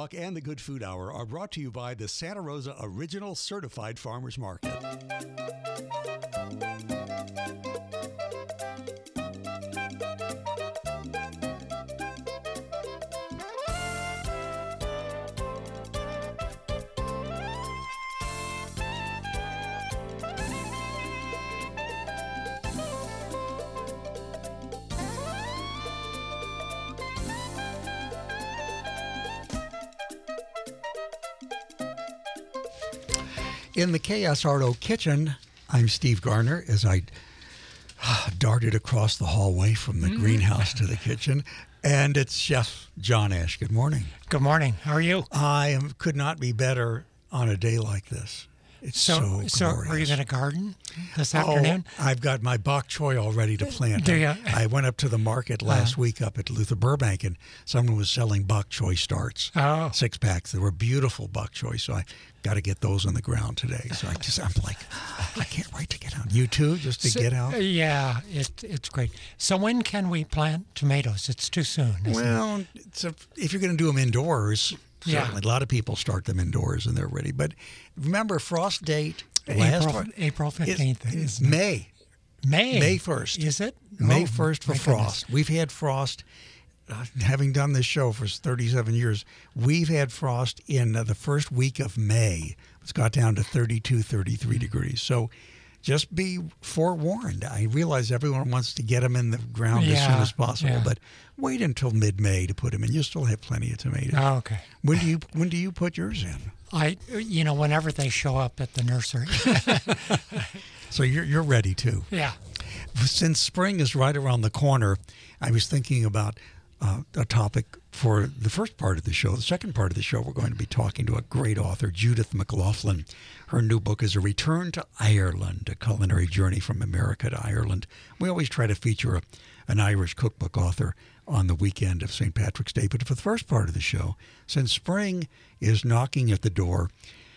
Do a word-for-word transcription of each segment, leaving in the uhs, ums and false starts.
Talk and the Good Food Hour are brought to you by the Santa Rosa Original Certified Farmers Market. In the K S R O kitchen, I'm Steve Garner as I darted across the hallway from the mm. greenhouse to the kitchen. And it's Chef John Ash. Good morning. Good morning. How are you? I am, could not be better on a day like this. It's so, so, so glorious. Are you going to garden this afternoon? Oh, I've got my bok choy all ready to plant. Do you? I went up to the market last uh, week up at Luther Burbank, and someone was selling bok choy starts, oh. six packs. They were beautiful bok choy, so I got to get those on the ground today. So I just, I'm like, I can't wait to get out. You too, just to so, get out? Yeah, it, it's great. So when can we plant tomatoes? It's too soon, isn't well, it? It's a, if you're going to do them indoors, certainly. Yeah. A lot of people start them indoors and they're ready. But remember, frost date, last April, one, April fifteenth. Is, is May. May. May first. Is it? May oh, first for frost. Goodness. We've had frost, uh, having done this show for thirty-seven years, we've had frost in uh, the first week of May. It's got down to thirty-two, thirty-three degrees. So just be forewarned. I realize everyone wants to get them in the ground yeah, as soon as possible, yeah. but wait until mid-May to put them in. You'll still have plenty of tomatoes. Oh, okay. When do you when do you put yours in? I, you know, whenever they show up at the nursery. So you're you're ready too. Yeah. Since spring is right around the corner, I was thinking about uh, a topic for the first part of the show. The second part of the show, we're going to be talking to a great author, Judith McLaughlin. Her new book is A Return to Ireland, a culinary journey from America to Ireland. We always try to feature a, an Irish cookbook author on the weekend of Saint Patrick's Day. But for the first part of the show, since spring is knocking at the door,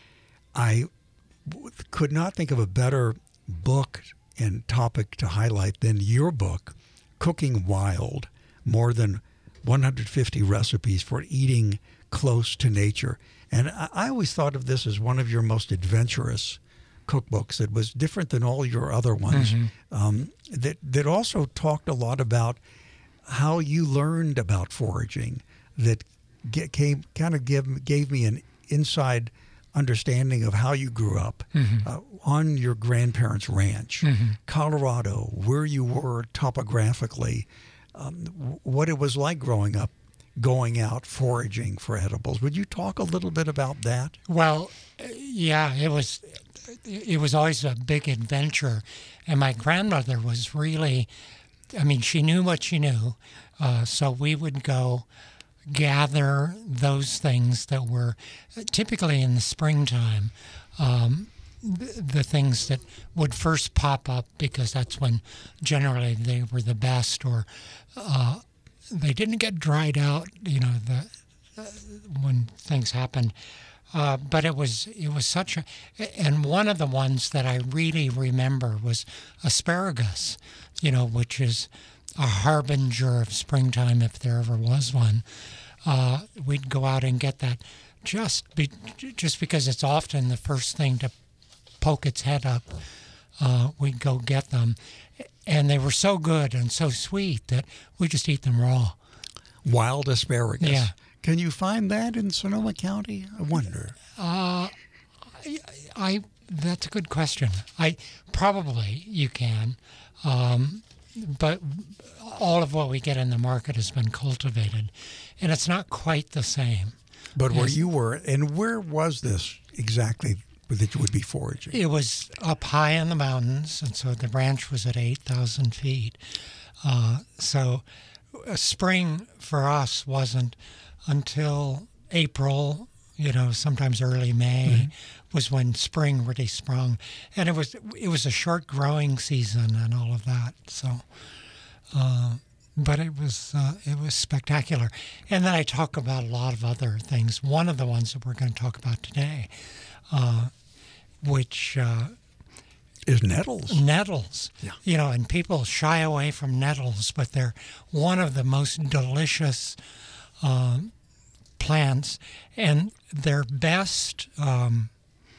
I w- could not think of a better book and topic to highlight than your book, Cooking Wild, more than one hundred fifty recipes for eating close to nature. And I, I always thought of this as one of your most adventurous cookbooks. It was different than all your other ones. Mm-hmm. Um, that that also talked a lot about how you learned about foraging. That get, came kind of give gave me an inside understanding of how you grew up mm-hmm. uh, on your grandparents' ranch, mm-hmm. Colorado, where you were topographically, um, what it was like growing up, going out foraging for edibles. Would you talk a little bit about that? Well, yeah, it was it was always a big adventure, and my grandmother was really, I mean, she knew what she knew, uh, so we would go gather those things that were typically in the springtime, um, the, the things that would first pop up because that's when generally they were the best, or uh, they didn't get dried out, you know, the uh, when things happened. Uh, but it was it was such a, and one of the ones that I really remember was asparagus, you know, which is a harbinger of springtime if there ever was one. Uh, we'd go out and get that just be, just because it's often the first thing to poke its head up. Uh, we'd go get them, and they were so good and so sweet that we just eat them raw. Wild asparagus. Yeah. Can you find that in Sonoma County? I wonder. Uh, I, I that's a good question. I probably you can, um, but all of what we get in the market has been cultivated, and it's not quite the same. But where you were, and where was this exactly that you would be foraging? It was up high in the mountains, and so the ranch was at eight thousand feet. Uh, so uh, spring for us wasn't until April, you know, sometimes early May, mm-hmm. was when spring really sprung. And it was it was a short growing season and all of that. So, uh, but it was uh, it was spectacular. And then I talk about a lot of other things. One of the ones that we're going to talk about today, uh, which uh, is nettles. Nettles. Yeah. You know, and people shy away from nettles, but they're one of the most delicious Um, plants, and they're best. Um,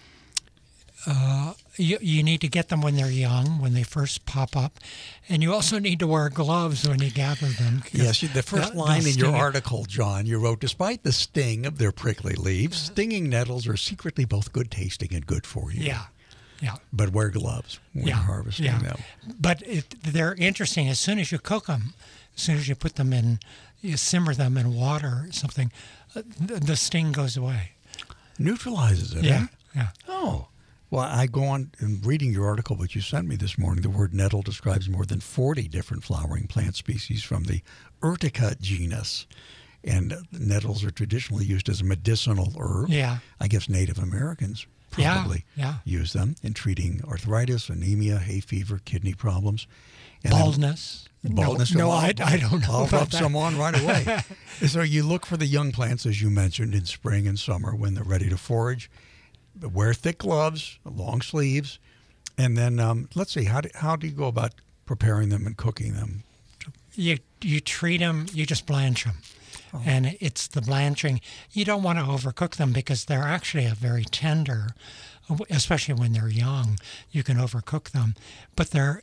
uh, you, you need to get them when they're young, when they first pop up, and you also need to wear gloves when you gather them. Yes, the first the, line in your sting. article, John, you wrote, despite the sting of their prickly leaves, stinging nettles are secretly both good tasting and good for you. Yeah, yeah. But wear gloves when Yeah, you're harvesting yeah. them. But it, they're interesting. As soon as you cook them, as soon as you put them in, you simmer them in water or something, uh, the, the sting goes away. Neutralizes it, Yeah, eh? yeah. Oh. Well, I go on in reading your article, which you sent me this morning. The word nettle describes more than forty different flowering plant species from the Urtica genus. And nettles are traditionally used as a medicinal herb. Yeah. I guess Native Americans Yeah, probably yeah. use them in treating arthritis, anemia, hay fever, kidney problems. And then- Baldness. Baldness. No, no I'll- I, I don't know I'll about rub that. some on right away. So you look for the young plants, as you mentioned, in spring and summer when they're ready to forage. Wear thick gloves, long sleeves, and then um, let's see, how do, how do you go about preparing them and cooking them? You you treat them. You just blanch them, oh. and it's the blanching. You don't want to overcook them because they're actually a very tender, especially when they're young. You can overcook them, but they're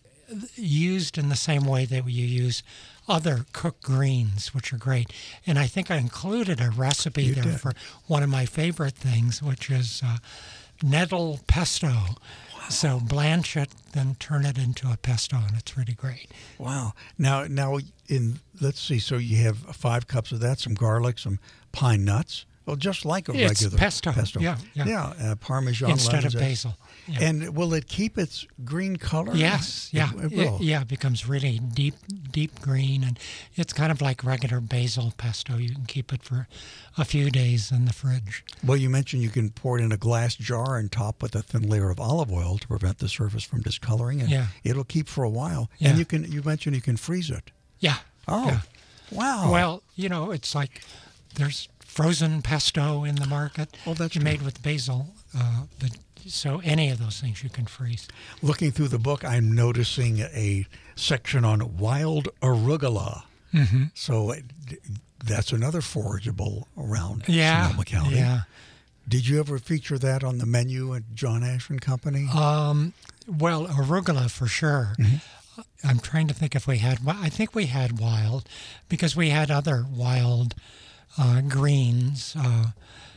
used in the same way that you use other cooked greens, which are great. And I think I included a recipe You there did. for one of my favorite things, which is uh, nettle pesto. Wow. So blanch it, then turn it into a pesto, and it's really great. Wow. Now, now in let's see. So you have five cups of that, some garlic, some pine nuts. Well, just like a It's regular pesto. Yeah, yeah. yeah uh, Parmesan Instead of lemon zest. basil. Yeah. And will it keep its green color? Yes, yeah, It, it It- will. yeah. It becomes really deep, deep green, and it's kind of like regular basil pesto. You can keep it for a few days in the fridge. Well, you mentioned you can pour it in a glass jar and top with a thin layer of olive oil to prevent the surface from discoloring, and Yeah. it'll keep for a while. Yeah. And you can you mentioned you can freeze it. Yeah. Oh, yeah. wow. Well, you know, it's like there's frozen pesto in the market. Oh, that's made true. with basil. Uh, but, so any of those things you can freeze. Looking through the book, I'm noticing a section on wild arugula. Mm-hmm. So it, that's another forageable around Yeah. Sonoma County. Yeah. Did you ever feature that on the menu at John Ash and Company? Um, well, arugula for sure. Mm-hmm. I'm trying to think if we had. Well, I think we had wild, because we had other wild uh, greens. Uh,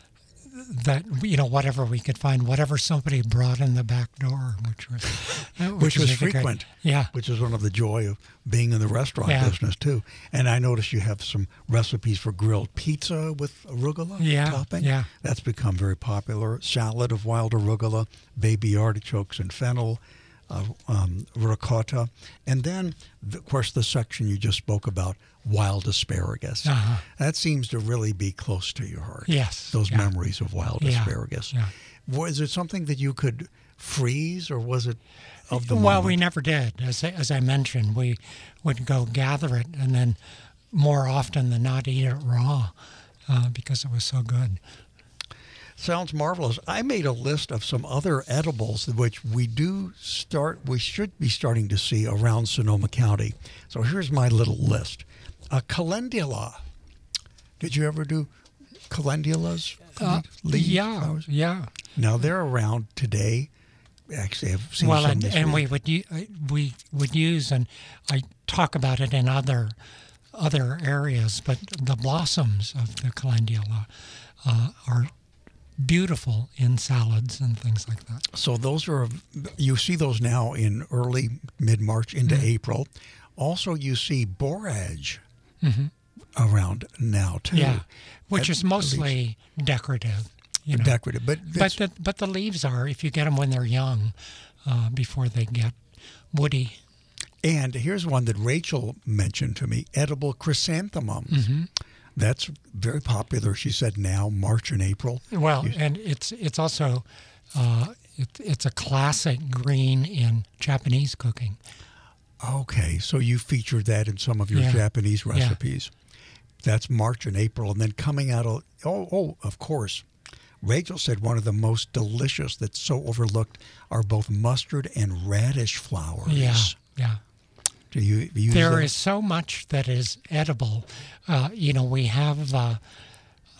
that you know, whatever we could find, whatever somebody brought in the back door, which was uh, Which was really great. frequent. Yeah. Which is one of the joy of being in the restaurant Yeah. business too. And I noticed you have some recipes for grilled pizza with arugula Yeah, topping. yeah. That's become very popular. Salad of wild arugula, baby artichokes and fennel, uh, um, ricotta, and then the, of course the section you just spoke about, wild asparagus. Uh-huh. That seems to really be close to your heart. Yes, Those yeah. memories of wild Yeah, asparagus. yeah. Was it something that you could freeze, or was it of the Well, moment? we never did. As I, as I mentioned, we would go gather it and then more often than not eat it raw uh, because it was so good. Sounds marvelous. I made a list of some other edibles which we do start, we should be starting to see around Sonoma County. So here's my little list. A calendula. Did you ever do calendulas? Uh, Leaf yeah, flowers? yeah. Now they're around today. Actually, I've seen Well, some and, this and we week. would u- uh, we would use, and I talk about it in other other areas, but the blossoms of the calendula uh, are beautiful in salads and things like that. So those are, you see those now in early, mid-March into Mm-hmm. April. Also, you see borage around now too. Mm-hmm. Yeah, which At is mostly decorative. You know. decorative, but But it's- the, but the leaves are, if you get them when they're young, uh, before they get woody. and here's one that Rachel mentioned to me: edible chrysanthemums. Mm-hmm. That's very popular. She said now March and April. Well, You- and it's it's also uh, it, it's a classic green in Japanese cooking. Okay, so you featured that in some of your Yeah. Japanese Yeah. recipes. That's March and April, and then coming out of oh oh of course. Rachel said one of the most delicious that's so overlooked are both mustard and radish flowers. Yeah, yeah. Do you use There them? is so much that is edible. Uh, you know, we have uh,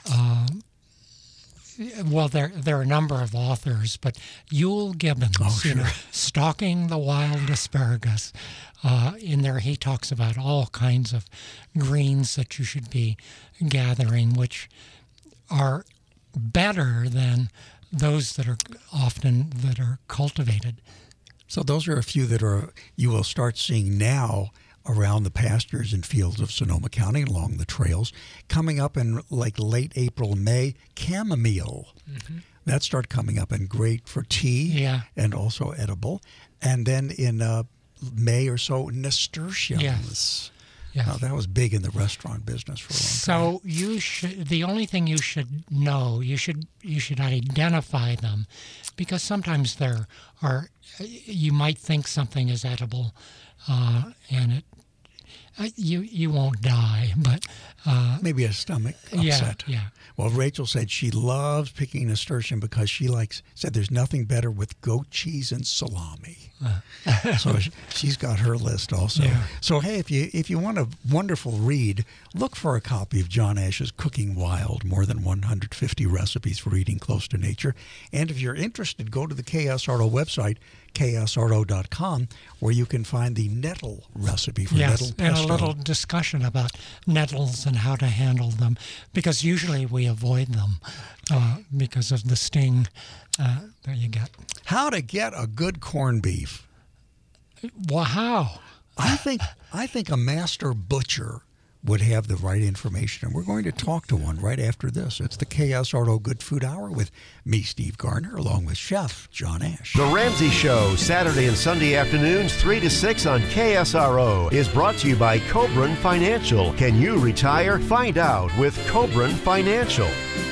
Um, well, there there are a number of authors, but Yule Gibbons, oh, sure. you know, Stalking the Wild Asparagus. Uh, in there, he talks about all kinds of greens that you should be gathering, which are better than those that are often that are cultivated. So those are a few that are you will start seeing now around the pastures and fields of Sonoma County, along the trails. Coming up in like late April, May, chamomile. Mm-hmm. That start coming up and great for tea yeah. and also edible. And then in uh, May or so, nasturtiums. Yes. Yes. Now, that was big in the restaurant business for a long so time. So you should. The only thing you should know, you should you should identify them, because sometimes there are. You might think something is edible, uh, and it you you won't die, but uh, maybe a stomach yeah, upset. Yeah. Well, Rachel said she loves picking nasturtium because she likes said there's nothing better with goat cheese and salami. Uh. So she's got her list also. Yeah. So hey, if you if you want a wonderful read, look for a copy of John Ash's Cooking Wild, more than one hundred fifty recipes for eating close to nature. And if you're interested, go to the K S R O website, K S R O dot com, where you can find the nettle recipe for yes, nettle pesto. And a little discussion about nettles and how to handle them, because usually we avoid them uh, because of the sting uh, that you get. How to get a good corned beef. Well, how? I think I think a master butcher would have the right information, and we're going to talk to one right after this. It's the K S R O Good Food Hour with me, Steve Gardner, along with Chef John Ash. The Ramsey Show, Saturday and Sunday afternoons, three to six on K S R O, is brought to you by Cobran Financial. Can you retire? Find out with Cobran Financial.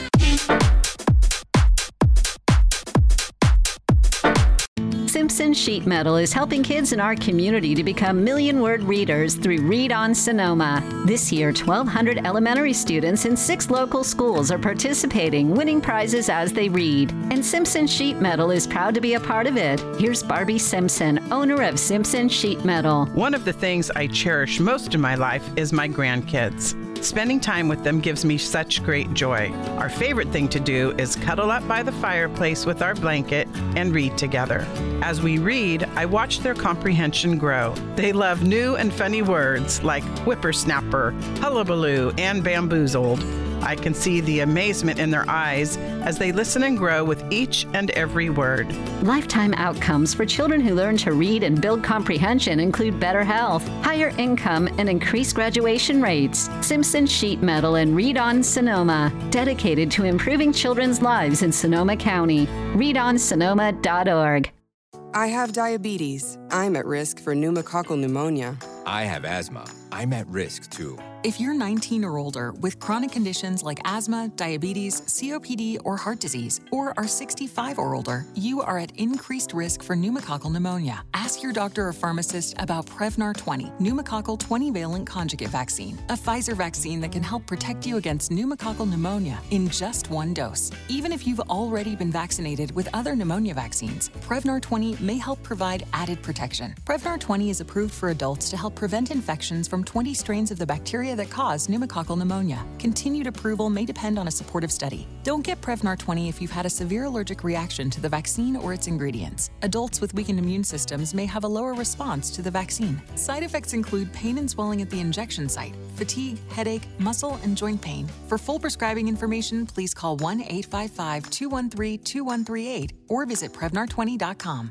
Simpson Sheet Metal is helping kids in our community to become million-word readers through Read on Sonoma. This year, twelve hundred elementary students in six local schools are participating, winning prizes as they read. And Simpson Sheet Metal is proud to be a part of it. Here's Barbie Simpson, owner of Simpson Sheet Metal. One of the things I cherish most in my life is my grandkids. Spending time with them gives me such great joy. Our favorite thing to do is cuddle up by the fireplace with our blanket and read together. As we read, I watch their comprehension grow. They love new and funny words like whippersnapper, hullabaloo, and bamboozled. I can see the amazement in their eyes as they listen and grow with each and every word. Lifetime outcomes for children who learn to read and build comprehension include better health, higher income, and increased graduation rates. Simpson Sheet Metal and Read on Sonoma, dedicated to improving children's lives in Sonoma County. read on sonoma dot org. I have diabetes. I'm at risk for pneumococcal pneumonia. I have asthma. I'm at risk too. If you're nineteen or older with chronic conditions like asthma, diabetes, C O P D, or heart disease, or are sixty-five or older, you are at increased risk for pneumococcal pneumonia. Ask your doctor or pharmacist about Prevnar twenty, pneumococcal twenty-valent conjugate vaccine, a Pfizer vaccine that can help protect you against pneumococcal pneumonia in just one dose. Even if you've already been vaccinated with other pneumonia vaccines, Prevnar twenty may help provide added protection. Prevnar twenty is approved for adults to help prevent infections from twenty strains of the bacteria that cause pneumococcal pneumonia. Continued approval may depend on a supportive study. Don't get Prevnar twenty if you've had a severe allergic reaction to the vaccine or its ingredients. Adults with weakened immune systems may have a lower response to the vaccine. Side effects include pain and swelling at the injection site, fatigue, headache, muscle, and joint pain. For full prescribing information, please call one eight five five, two one three, two one three eight or visit Prevnar twenty dot com.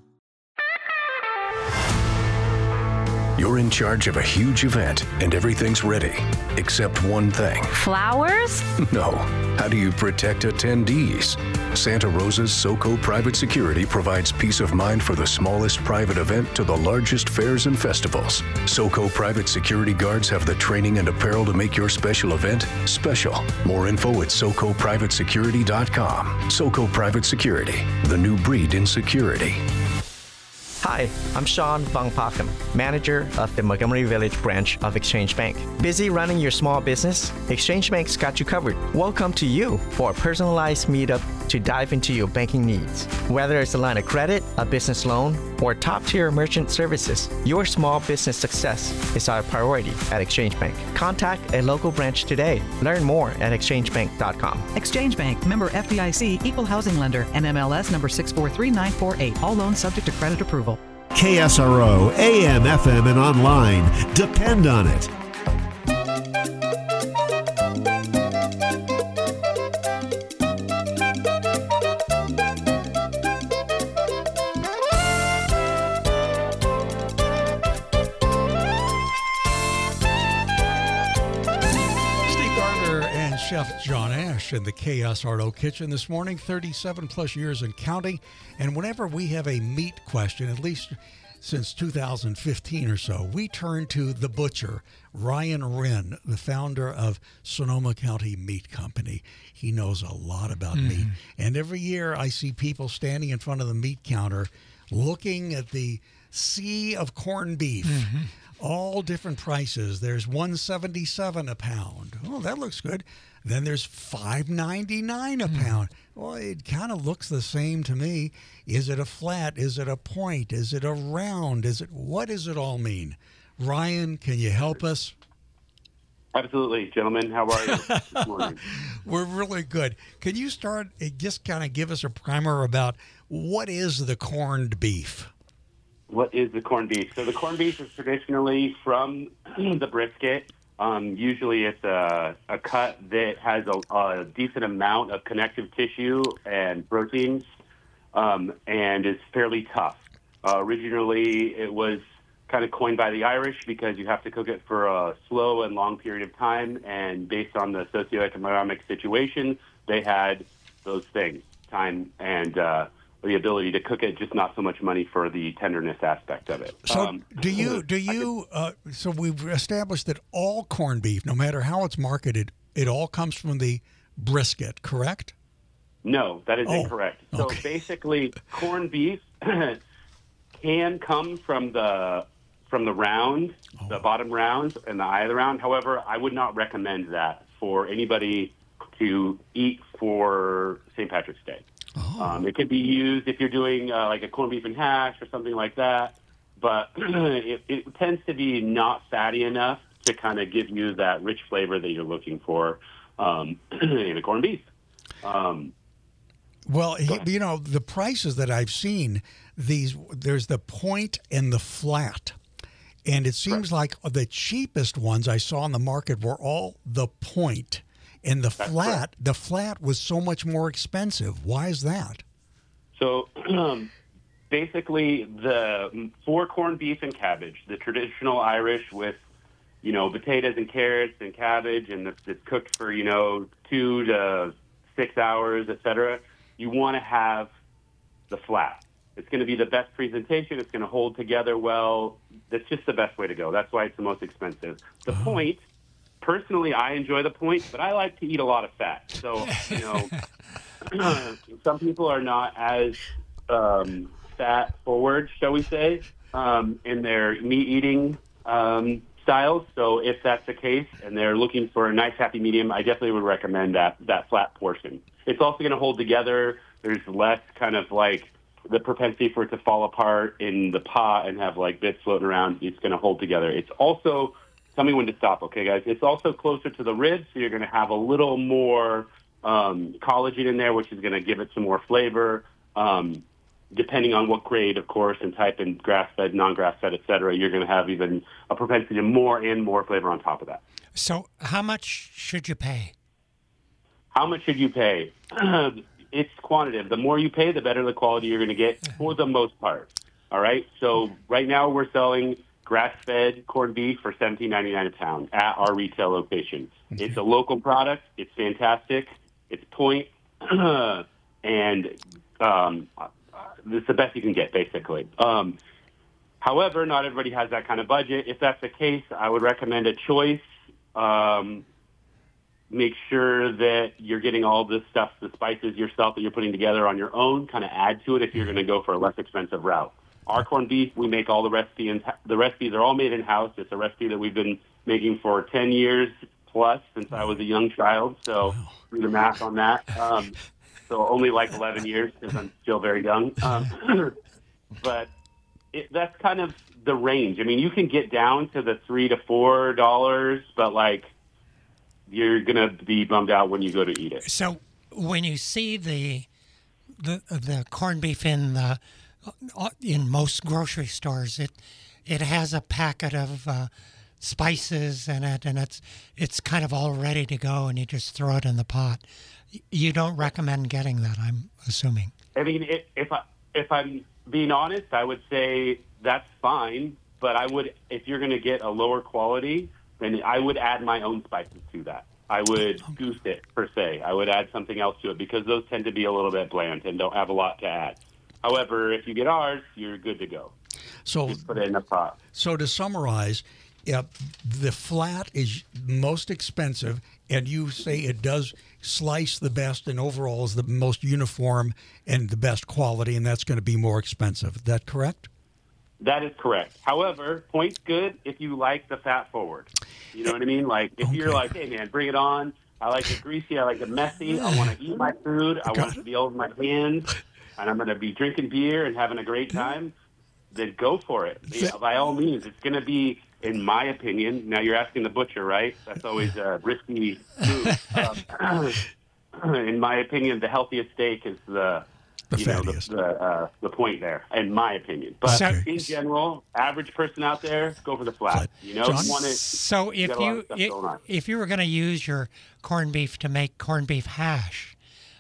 You're in charge of a huge event and everything's ready, except one thing. Flowers? No. How do you protect attendees? Santa Rosa's SoCo Private Security provides peace of mind for the smallest private event to the largest fairs and festivals. SoCo Private Security Guards have the training and apparel to make your special event special. More info at soco private security dot com. SoCo Private Security, the new breed in security. Hi, I'm Sean Van Pakem, manager of the Montgomery Village branch of Exchange Bank. Busy running your small business? Exchange Bank's got you covered. Welcome to you for a personalized meetup to dive into your banking needs. Whether it's a line of credit, a business loan, or top-tier merchant services, your small business success is our priority at Exchange Bank. Contact a local branch today. Learn more at exchange bank dot com. Exchange Bank, member F D I C, equal housing lender, and M L S number six four three nine four eight. All loans subject to credit approval. K S R O, A M, F M, and online. Depend on it. Chef John Ash in the K S R O kitchen this morning, thirty-seven plus years in counting. And whenever we have a meat question, at least since two thousand fifteen or so, we turn to the butcher, Ryan Wren, the founder of Sonoma County Meat Company. He knows a lot about mm. meat. And every year I see people standing in front of the meat counter looking at the sea of corned beef. Mm-hmm. All different prices. There's one seventy-seven a pound. Oh, that looks good. Then there's five ninety-nine a pound. Well, it kind of looks the same to me. Is it a flat? Is it a point? Is it a round? Is it what does it all mean? Ryan, can you help us? Absolutely, gentlemen. How are you this morning? We're really good. Can you start, just kind of give us a primer about what is the corned beef? What is the corned beef? So the corned beef is traditionally from the brisket. Um, usually it's a, a cut that has a, a decent amount of connective tissue and proteins um, and is fairly tough. Uh, originally, it was kind of coined by the Irish because you have to cook it for a slow and long period of time, and based on the socioeconomic situation, they had those things, time and uh, the ability to cook it, just not so much money for the tenderness aspect of it. So um, do you, do you, uh, so we've established that all corned beef, no matter how it's marketed, it all comes from the brisket, correct? No, that is oh, incorrect. So okay. basically, corned beef can come from the from the round, oh. the bottom round and the eye of the round. However, I would not recommend that for anybody to eat for Saint Patrick's Day. Oh. Um, it could be used if you're doing uh, like a corned beef and hash or something like that, but it, it tends to be not fatty enough to kind of give you that rich flavor that you're looking for um, in a corned beef. Um, well, he, you know, the prices that I've seen, these there's the point and the flat. And it seems right. like the cheapest ones I saw in the market were all the point. And the That's flat, correct. the flat was so much more expensive. Why is that? So um, basically, the for corned beef and cabbage, the traditional Irish with, you know, potatoes and carrots and cabbage, and it's, it's cooked for, you know, two to six hours, et cetera, you want to have the flat. It's going to be the best presentation. It's going to hold together well. That's just the best way to go. That's why it's the most expensive. The oh. point, personally, I enjoy the point, but I like to eat a lot of fat. So, you know, some people are not as um, fat forward, shall we say, um, in their meat eating um, styles. So if that's the case and they're looking for a nice happy medium, I definitely would recommend that, that flat portion. It's also going to hold together. There's less kind of like the propensity for it to fall apart in the pot and have like bits floating around. It's going to hold together. It's also, tell me when to stop, okay, guys? It's also closer to the ribs, so you're going to have a little more um, collagen in there, which is going to give it some more flavor. Um, depending on what grade, of course, and type, and grass-fed, non-grass-fed, et cetera, you're going to have even a propensity to more and more flavor on top of that. So how much should you pay? How much should you pay? It's quantitative. The more you pay, the better the quality you're going to get for the most part. All right? So right now we're selling grass-fed corned beef for seventeen ninety-nine a pound at our retail location. Okay. It's a local product. It's fantastic. It's point. and um, it's the best you can get, basically. Um, however, not everybody has that kind of budget. If that's the case, I would recommend a choice. Um, make sure that you're getting all this stuff, the spices yourself that you're putting together on your own, kind of add to it if you're going to go for a less expensive route. our corned beef, we make all the recipes. The recipes are all made in-house. It's a recipe that we've been making for ten years plus since I was a young child. So wow. do the math on that. Um, so only like eleven years because I'm still very young. Um, but it, that's kind of the range. I mean, you can get down to the three to four dollars, but like you're gonna be bummed out when you go to eat it. So when you see the the the corned beef in the in most grocery stores, it it has a packet of uh, spices in it, and it's it's kind of all ready to go, and you just throw it in the pot. You don't recommend getting that, I'm assuming. I mean, if, if I if I'm being honest, I would say that's fine, but I would, if you're going to get a lower quality, then I would add my own spices to that. I would goose it, per se. I would add something else to it because those tend to be a little bit bland and don't have a lot to add. However, if you get ours, you're good to go. So just put it in a pot. So to summarize, yeah, the flat is most expensive, and you say it does slice the best and overall is the most uniform and the best quality, and that's going to be more expensive. Is that correct? That is correct. However, point's good if you like the fat forward. You know what I mean? Like, if okay. you're like, hey, man, bring it on. I like it greasy. I like it messy. I want to eat my food. I want it to be over my hands. And I'm going to be drinking beer and having a great time. Then go for it. Yeah, by all means, it's going to be, in my opinion, now you're asking the butcher, right? That's always a risky move. Um, in my opinion, the healthiest steak is the... The you know, fattiest. the, the, uh, the point there, in my opinion. But okay. in general, average person out there, go for the flat. flat. You know, John? you want it, so if you if, if you were going to use your corned beef to make corned beef hash,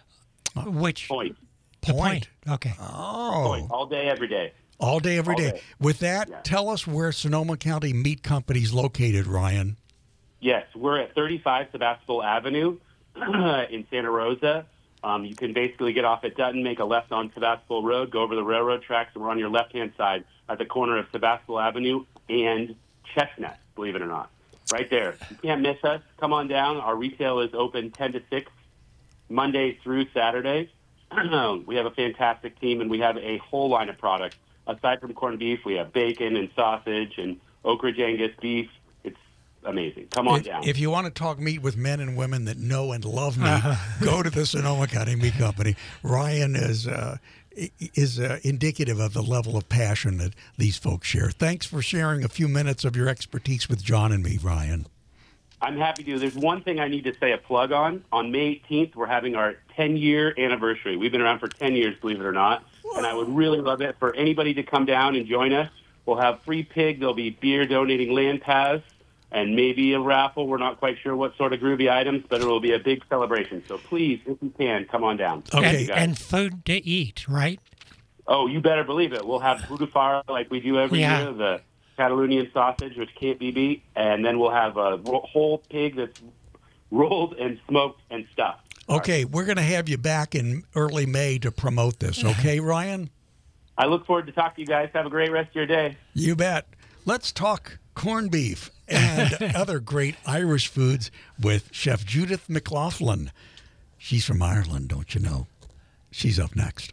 which point? The point. point. Okay. Oh. Point. All day, every day. All day, every All day. day. With that, yeah. tell us where Sonoma County Meat Company is located, Ryan. Yes, we're at thirty-five Sebastopol Avenue in Santa Rosa. Um, you can basically get off at Dutton, make a left on Sebastopol Road, go over the railroad tracks, and we're on your left-hand side at the corner of Sebastopol Avenue and Chestnut, believe it or not. Right there. You can't miss us. Come on down. Our retail is open ten to six, Monday through Saturday. We have a fantastic team, and we have a whole line of products. Aside from corned beef, we have bacon and sausage and Oak Ridge Angus beef. Amazing. Come on if, down. If you want to talk meat with men and women that know and love me, go to the Sonoma County Meat Company. Ryan is uh, is uh, indicative of the level of passion that these folks share. Thanks for sharing a few minutes of your expertise with John and me, Ryan. I'm happy to. There's one thing I need to say a plug on. On May eighteenth, we're having our ten-year anniversary. We've been around for ten years, believe it or not, and I would really love it for anybody to come down and join us. We'll have free pig. There'll be beer donating land paths. And maybe a raffle. We're not quite sure what sort of groovy items, but it will be a big celebration. So please, if you can, come on down. Okay. And, and food to eat, right? Oh, you better believe it. We'll have butufara like we do every yeah. year, the Catalonian sausage, which can't be beat. And then we'll have a whole pig that's rolled and smoked and stuffed. Okay, we're going to have you back in early May to promote this. Okay, Ryan? I look forward to talking to you guys. Have a great rest of your day. You bet. Let's talk corned beef and other great Irish foods with Chef Judith McLaughlin. She's from Ireland, don't you know? She's up next.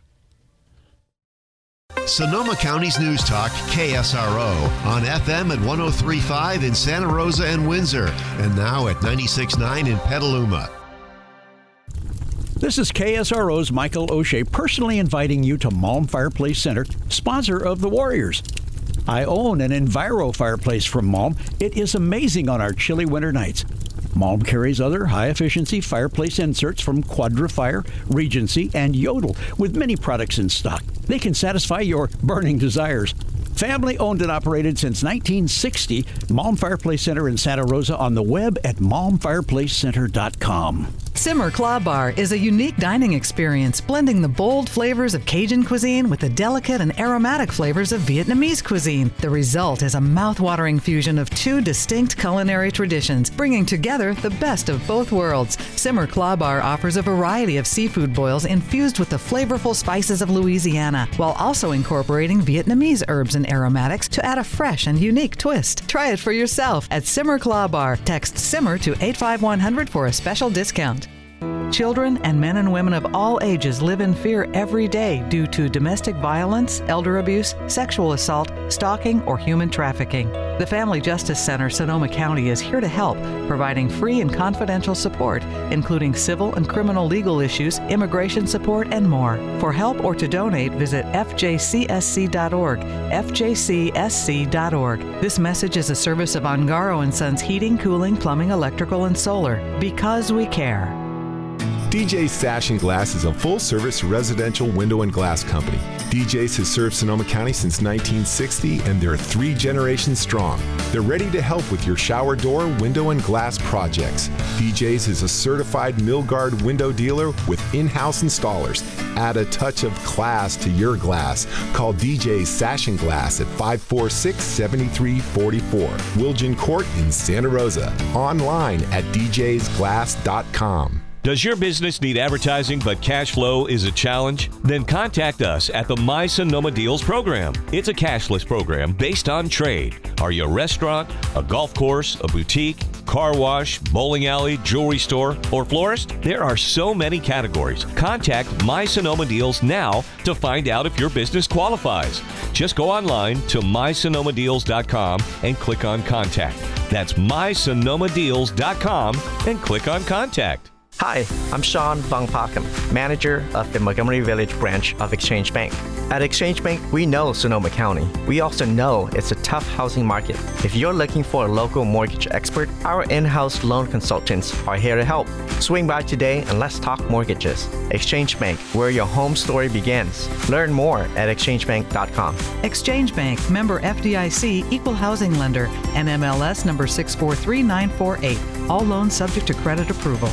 Sonoma County's News Talk, K S R O, on F M at one oh three point five in Santa Rosa and Windsor, and now at ninety-six point nine in Petaluma. This is K S R O's Michael O'Shea personally inviting you to Malm Fireplace Center, sponsor of the Warriors. I own an Enviro fireplace from Malm. It is amazing on our chilly winter nights. Malm carries other high-efficiency fireplace inserts from Quadra Fire, Regency, and Yodel, with many products in stock. They can satisfy your burning desires. Family owned and operated since nineteen sixty, Malm Fireplace Center in Santa Rosa, on the web at malm fireplace center dot com. Simmer Claw Bar is a unique dining experience blending the bold flavors of Cajun cuisine with the delicate and aromatic flavors of Vietnamese cuisine. The result is a mouth-watering fusion of two distinct culinary traditions, bringing together the best of both worlds. Simmer Claw Bar offers a variety of seafood boils infused with the flavorful spices of Louisiana, while also incorporating Vietnamese herbs and aromatics to add a fresh and unique twist. Try it for yourself at Simmer Claw Bar. Text SIMMER to eight five one hundred for a special discount. Children and men and women of all ages live in fear every day due to domestic violence, elder abuse, sexual assault, stalking, or human trafficking. The Family Justice Center, Sonoma County, is here to help, providing free and confidential support, including civil and criminal legal issues, immigration support, and more. For help or to donate, visit F J C S C dot org, F J C S C dot org. This message is a service of Ongaro and Sons Heating, Cooling, Plumbing, Electrical, and Solar. Because we care. D J's Sash and Glass is a full-service residential window and glass company. D J's has served Sonoma County since nineteen sixty, and they're three generations strong. They're ready to help with your shower door, window, and glass projects. D J's is a certified Milgard window dealer with in-house installers. Add a touch of class to your glass. Call D J's Sash and Glass at five four six, seven three four four. Wilgin Court in Santa Rosa. Online at d j's glass dot com. Does your business need advertising but cash flow is a challenge? Then contact us at the My Sonoma Deals program. It's a cashless program based on trade. Are you a restaurant, a golf course, a boutique, car wash, bowling alley, jewelry store, or florist? There are so many categories. Contact My Sonoma Deals now to find out if your business qualifies. Just go online to my sonoma deals dot com and click on Contact. That's my sonoma deals dot com and click on Contact. Hi, I'm Sean Van Pachem, manager of the Montgomery Village branch of Exchange Bank. At Exchange Bank, we know Sonoma County. We also know it's a tough housing market. If you're looking for a local mortgage expert, our in-house loan consultants are here to help. Swing by today and let's talk mortgages. Exchange Bank, where your home story begins. Learn more at exchange bank dot com. Exchange Bank, member F D I C, equal housing lender, N M L S number six four three nine four eight. All loans subject to credit approval.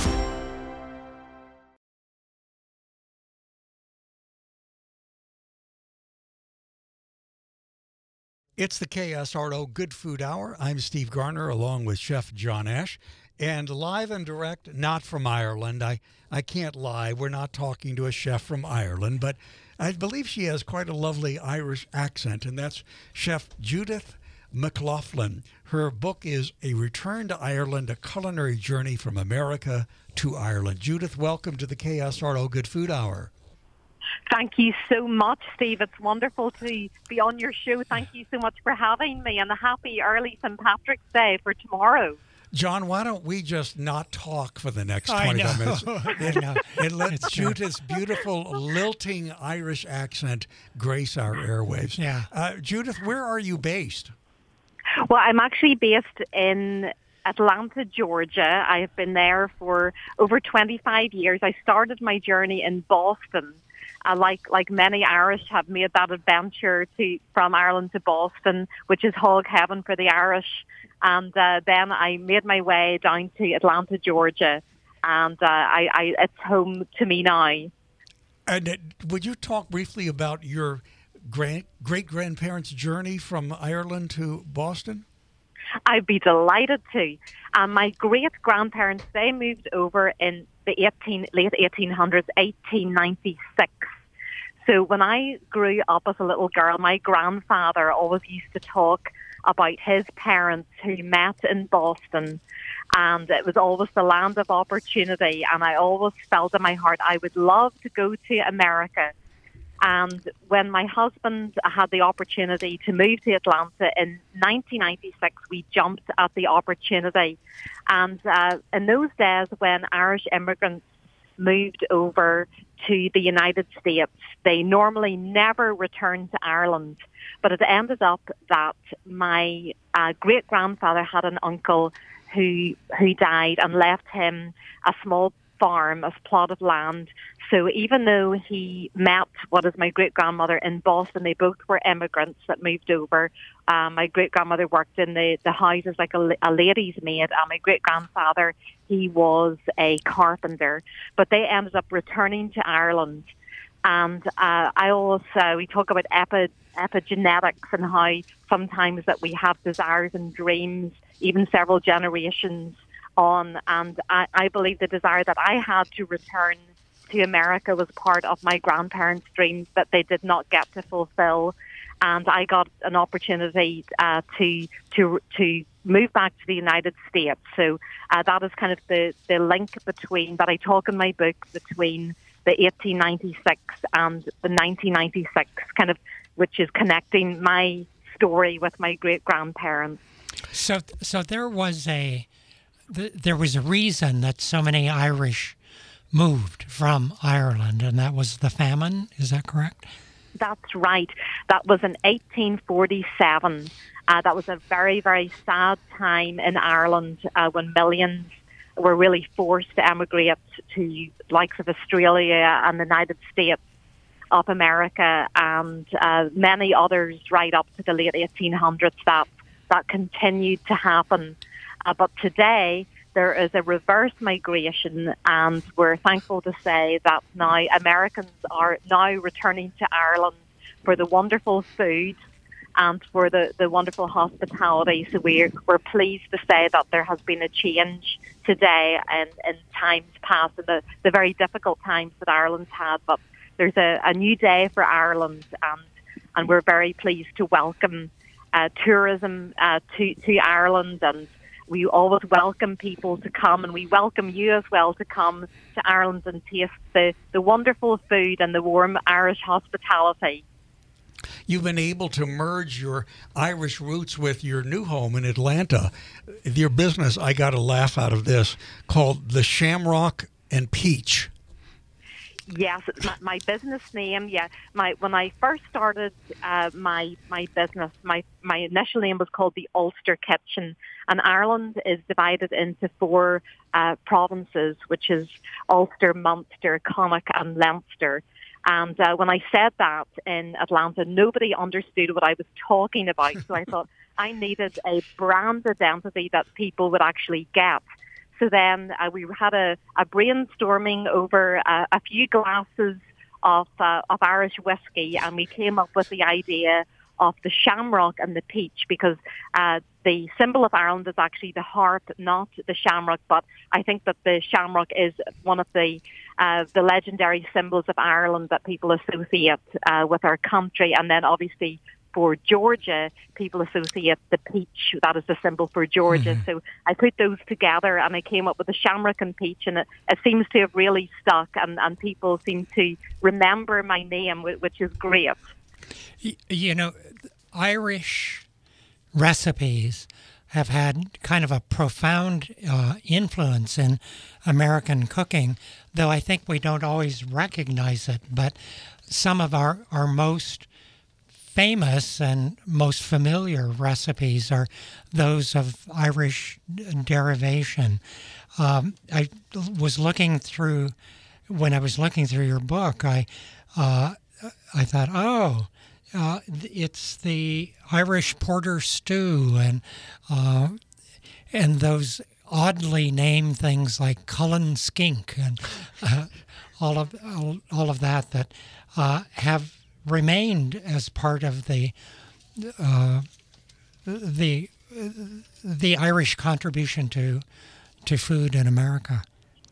It's the K S R O Good Food Hour. I'm Steve Garner along with Chef John Ash. And live and direct, not from Ireland. I, I can't lie. We're not talking to a chef from Ireland, but I believe she has quite a lovely Irish accent, and that's Chef Judith McLaughlin. Her book is A Return to Ireland, A Culinary Journey from America to Ireland. Judith, welcome to the K S R O Good Food Hour. Thank you so much, Steve. It's wonderful to be on your show. Thank you so much for having me, and a happy early Saint Patrick's Day for tomorrow. John, why don't we just not talk for the next I twenty-five know. minutes? I know. And let It's true. Judith's beautiful, lilting Irish accent grace our airwaves. Yeah. Uh, Judith, where are you based? Well, I'm actually based in Atlanta, Georgia. I have been there for over twenty-five years. I started my journey in Boston. Uh, like like many Irish have made that adventure to from Ireland to Boston, which is hog heaven for the Irish. And uh, then I made my way down to Atlanta, Georgia, and uh, I, I it's home to me now. And uh, would you talk briefly about your grand, great-grandparents' journey from Ireland to Boston? I'd be delighted to. Um, my great-grandparents, they moved over in the eighteen, late eighteen hundreds, eighteen ninety-six. So when I grew up as a little girl, my grandfather always used to talk about his parents who met in Boston, and it was always the land of opportunity, and I always felt in my heart I would love to go to America. And when my husband had the opportunity to move to Atlanta in nineteen ninety-six, we jumped at the opportunity. And uh, in those days when Irish immigrants moved over to the United States, they normally never returned to Ireland. But it ended up that my uh, great-grandfather had an uncle who who died and left him a small farm, a plot of land. So even though he met what is my great-grandmother in Boston, they both were immigrants that moved over. Um, my great-grandmother worked in the, the houses like a, a lady's maid, and my great-grandfather, he was a carpenter. But they ended up returning to Ireland. And uh, I also, we talk about epi, epigenetics and how sometimes that we have desires and dreams, even several generations on. And I, I believe the desire that I had to return to America was part of my grandparents' dreams that they did not get to fulfill. And I got an opportunity uh, to to to move back to the United States. So uh, that is kind of the, the link between, that I talk in my book, between the eighteen ninety-six and the nineteen ninety-six, kind of, which is connecting my story with my great-grandparents. So so there was a th- there was a reason that so many Irish moved from Ireland, and that was the famine. Is that correct? That's right. That was in eighteen forty-seven. Uh, that was a very, very sad time in Ireland uh, when millions were really forced to emigrate to the likes of Australia and the United States of America, and uh, many others right up to the late eighteen hundreds. That, that continued to happen. Uh, but today, there is a reverse migration, and we're thankful to say that now Americans are now returning to Ireland for the wonderful food and for the, the wonderful hospitality. So we're, we're pleased to say that there has been a change today and in times past, and the, the very difficult times that Ireland's had. But there's a, a new day for Ireland, and, and we're very pleased to welcome uh, tourism uh, to, to Ireland, and we always welcome people to come, and we welcome you as well to come to Ireland and taste the, the wonderful food and the warm Irish hospitality. You've been able to merge your Irish roots with your new home in Atlanta. Your business, I got a laugh out of this, called the Shamrock and Peach. Yes, my, my business name. Yeah, my when I first started uh, my my business, my my initial name was called the Ulster Kitchen, and Ireland is divided into four uh, provinces, which is Ulster, Munster, Connacht, and Leinster. And uh, when I said that in Atlanta, nobody understood what I was talking about. So I thought I needed a brand identity that people would actually get. So then uh, we had a, a brainstorming over uh, a few glasses of uh, of Irish whiskey, and we came up with the idea of the shamrock and the peach, because uh, the symbol of Ireland is actually the harp, not the shamrock. But I think that the shamrock is one of the uh, the legendary symbols of Ireland that people associate uh, with our country. And then obviously for Georgia, people associate the peach. That is the symbol for Georgia. Mm-hmm. So I put those together and I came up with the shamrock and peach, and it, it seems to have really stuck, and, and people seem to remember my name, which is great. You know, Irish recipes have had kind of a profound uh, influence in American cooking, though I think we don't always recognize it. But some of our, our most famous and most familiar recipes are those of Irish derivation. Um, I was looking through, when I was looking through your book, I uh, I thought, oh, uh, it's the Irish porter stew, and uh, and those oddly named things like Cullen skink and uh, all of all, all of that that uh, have remained as part of the uh, the the Irish contribution to to food in America.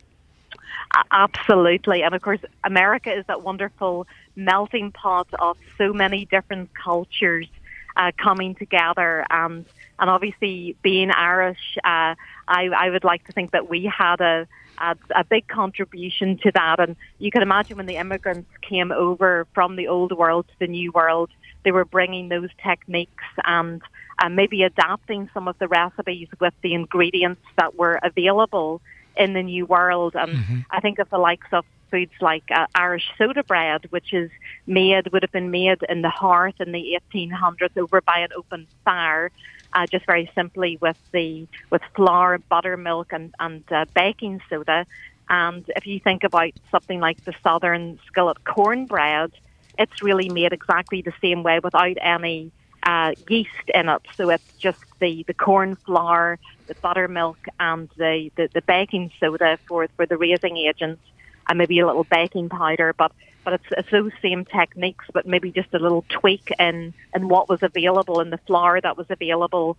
Absolutely, and of course, America is that wonderful melting pot of so many different cultures uh, coming together, and and obviously being Irish, uh, I I would like to think that we had a A, a big contribution to that. And you can imagine when the immigrants came over from the old world to the new world, they were bringing those techniques and uh, maybe adapting some of the recipes with the ingredients that were available in the new world. And mm-hmm. I think of the likes of foods like uh, Irish soda bread, which is made, would have been made in the hearth in the eighteen hundreds over by an open fire. Uh, just very simply with the with flour, buttermilk, and and uh, baking soda. And if you think about something like the southern skillet cornbread, it's really made exactly the same way without any uh, yeast in it. So it's just the, the corn flour, the buttermilk, and the, the, the baking soda for for the raising agent, and maybe a little baking powder. But But it's, it's those same techniques, but maybe just a little tweak in, in what was available, in the flour that was available.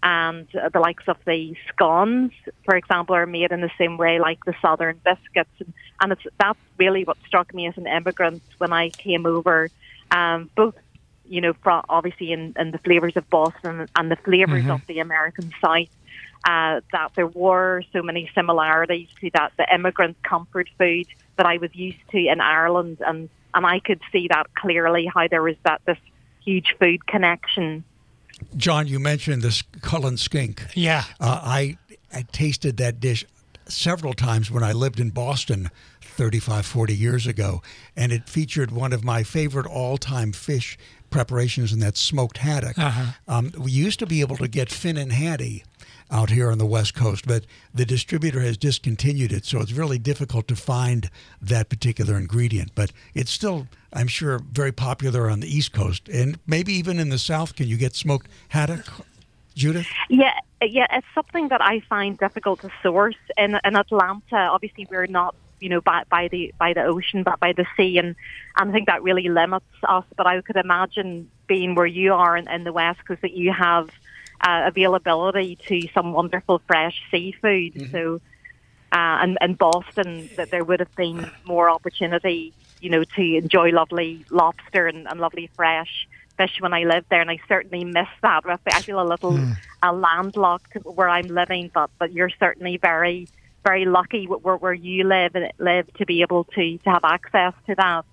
And uh, the likes of the scones, for example, are made in the same way like the southern biscuits. And, and it's, that's really what struck me as an immigrant when I came over, um, both, you know, from obviously in, in the flavors of Boston and the flavors Mm-hmm. of the American South, uh, that there were so many similarities to that, the immigrant comfort food that I was used to in Ireland. And, and I could see that clearly, how there was that this huge food connection. John, you mentioned this Cullen skink. Yeah. Uh, I, I tasted that dish several times when I lived in Boston thirty-five, forty years ago, and it featured one of my favorite all-time fish preparations, and that's smoked haddock. Uh-huh. Um, we used to be able to get fin and hattie out here on the West Coast, but the distributor has discontinued it, so it's really difficult to find that particular ingredient. But it's still, I'm sure, very popular on the East Coast, and maybe even in the South. Can you get smoked haddock, Judith? Yeah, yeah, it's something that I find difficult to source in in Atlanta. Obviously, we're not, you know, by, by the by the ocean, but by the sea, and, and I think that really limits us. But I could imagine, being where you are in, in the West Coast, that you have uh, availability to some wonderful fresh seafood. Mm-hmm. So, uh, and in Boston, that there would have been more opportunity, you know, to enjoy lovely lobster and, and lovely fresh fish when I lived there, and I certainly miss that. I feel a little Mm. uh, landlocked where I'm living, but but you're certainly very, very lucky where where you live live to be able to, to have access to that.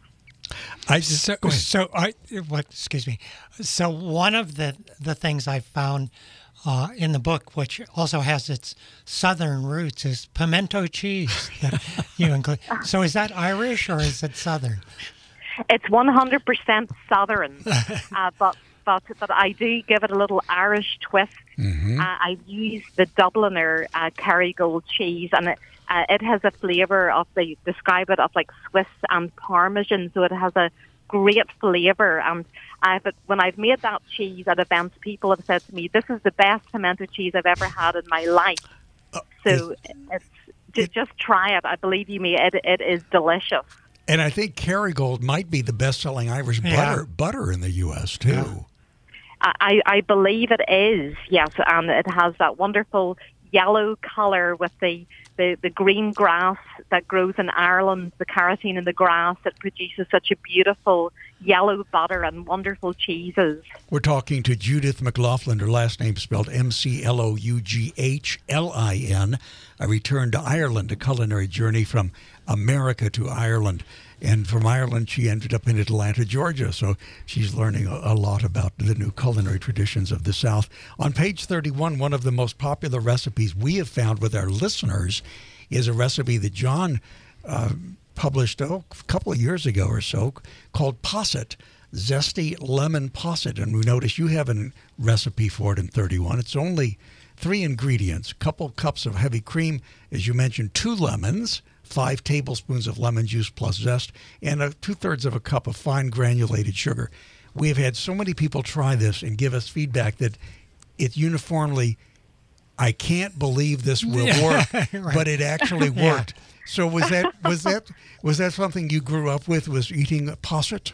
I just, so, so I what excuse me. So one of the the things I found uh, in the book, which also has its southern roots, is pimento cheese that you include. So is that Irish or is it southern? It's one hundred percent southern, uh, but but but I do give it a little Irish twist. Mm-hmm. Uh, I use the Dubliner uh, Kerrygold cheese, and it uh, it has a flavour of, they describe it, of like Swiss and Parmesan, so it has a great flavour. And I've, when I've made that cheese at events, people have said to me, "This is the best pimento cheese I've ever had in my life." Uh, so it, it's just, just try it. I believe you me, it it is delicious. And I think Kerrygold might be the best-selling Irish Yeah. butter butter in the U S too. Yeah. I, I believe it is, yes, and it has that wonderful yellow colour with the, the, the green grass that grows in Ireland, the carotene in the grass that produces such a beautiful yellow butter and wonderful cheeses. We're talking to Judith McLaughlin, her last name spelled M C L O U G H L I N, a return to Ireland, a culinary journey from America to Ireland. And from Ireland, she ended up in Atlanta, Georgia. So she's learning a, a lot about the new culinary traditions of the South. On page thirty-one, one of the most popular recipes we have found with our listeners is a recipe that John uh, published oh, a couple of years ago or so called posset, zesty lemon posset. And we notice you have a recipe for it in thirty-one. It's only three ingredients: a couple cups of heavy cream, as you mentioned, two lemons, five tablespoons of lemon juice plus zest, and a two-thirds of a cup of fine granulated sugar. We have had so many people try this and give us feedback that it's uniformly, I can't believe this will work, Right. but it actually Yeah. worked. So was that was that was that something you grew up with? Was eating posset?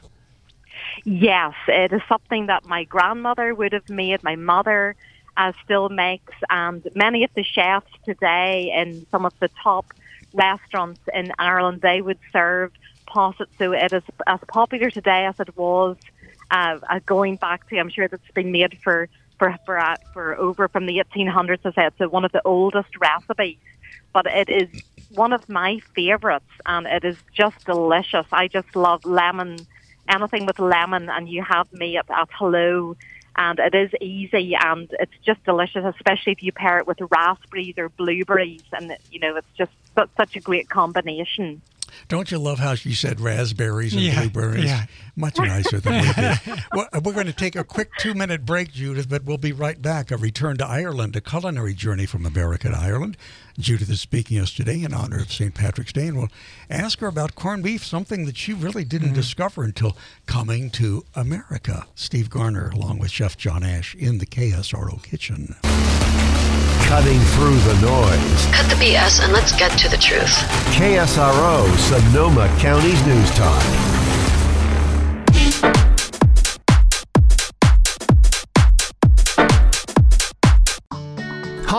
Yes, it is something that my grandmother would have made, my mother uh, still makes, and many of the chefs today in some of the top restaurants in Ireland, they would serve posset. So it is as popular today as it was uh, uh, going back to, I'm sure that's been made for for for, uh, for over from the eighteen hundreds. As I said, so one of the oldest recipes, but it is one of my favorites, and it is just delicious. I just love lemon, anything with lemon, and you have me at, at hello. And it is easy, and it's just delicious, especially if you pair it with raspberries or blueberries. And, you know, it's just su- such a great combination. Don't you love how she said raspberries and Yeah, blueberries? yeah. Much nicer than we did. Well, we're going to take a quick two-minute break, Judith, but we'll be right back. A return to Ireland, a culinary journey from America to Ireland. Judith is speaking to us today in honor of Saint Patrick's Day, and we'll ask her about corned beef, something that she really didn't Mm-hmm. discover until coming to America. Steve Garner, along with Chef John Ash, in the K S R O kitchen. Cutting through the noise. Cut the B S and let's get to the truth. K S R O, Sonoma County's News Talk.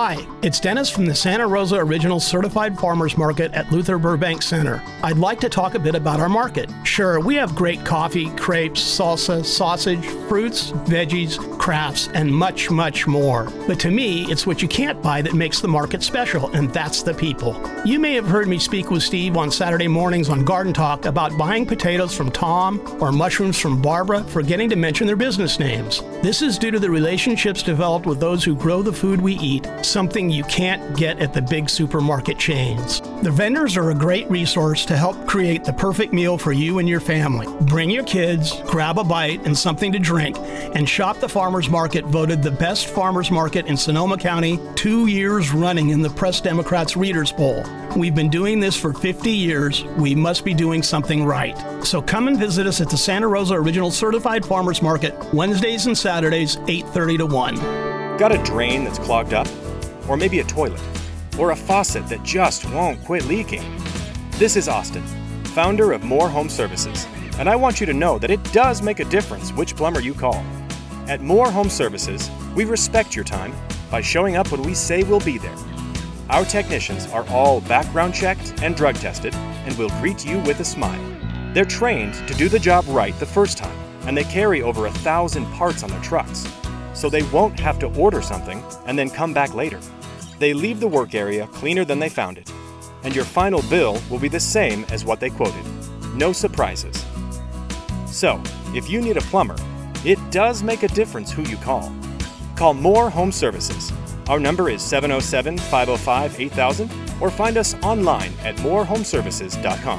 Hi, it's Dennis from the Santa Rosa Original Certified Farmers Market at Luther Burbank Center. I'd like to talk a bit about our market. Sure, we have great coffee, crepes, salsa, sausage, fruits, veggies, crafts, and much, much more. But to me, it's what you can't buy that makes the market special, and that's the people. You may have heard me speak with Steve on Saturday mornings on Garden Talk about buying potatoes from Tom or mushrooms from Barbara, forgetting to mention their business names. This is due to the relationships developed with those who grow the food we eat, something you can't get at the big supermarket chains. The vendors are a great resource to help create the perfect meal for you and your family. Bring your kids, grab a bite and something to drink, and shop the Farmers Market, voted the best farmers market in Sonoma County two years running in the Press Democrats Readers Poll. We've been doing this for fifty years. We must be doing something right. So come and visit us at the Santa Rosa Original Certified Farmers Market, Wednesdays and Saturdays, eight thirty to one. Got a drain that's clogged up? Or maybe a toilet? Or a faucet that just won't quit leaking? This is Austin, founder of More Home Services, and I want you to know that it does make a difference which plumber you call. At More Home Services, we respect your time by showing up when we say we'll be there. Our technicians are all background checked and drug tested and will greet you with a smile. They're trained to do the job right the first time, and they carry over a thousand parts on their trucks, so they won't have to order something and then come back later. They leave the work area cleaner than they found it, and your final bill will be the same as what they quoted. No surprises. So, if you need a plumber, it does make a difference who you call. Call More Home Services. Our number is seven oh seven, five oh five, eight thousand, or find us online at more home services dot com.